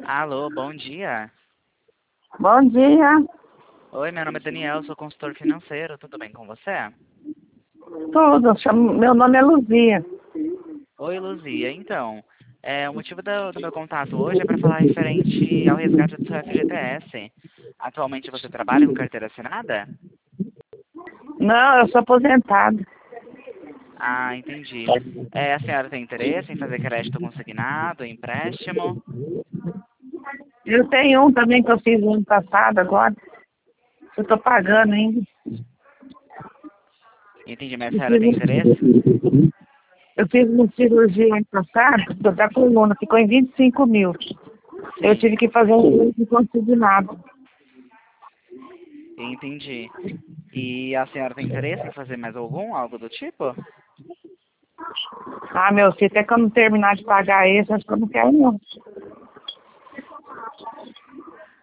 Alô, bom dia. Bom dia. Oi, meu nome é Daniel, sou consultor financeiro, tudo bem com você? Meu nome é Luzia. Oi, Luzia. Então, o motivo do meu contato hoje é para falar referente ao resgate do seu FGTS. Atualmente você trabalha com carteira assinada? Não, eu sou aposentada. Ah, entendi. A senhora tem interesse em fazer crédito consignado, empréstimo? Eu tenho um também que eu fiz no ano passado agora. Eu estou pagando ainda. Entendi, mas a Eu senhora tem interesse? fiz uma cirurgia ano passado, da coluna, ficou em 25 mil. Eu Sim, tive que fazer um crédito consignado. entendi. E a senhora tem interesse em fazer mais algo do tipo? Ah, meu filho, até que eu não terminar de pagar esse, acho que eu não quero não.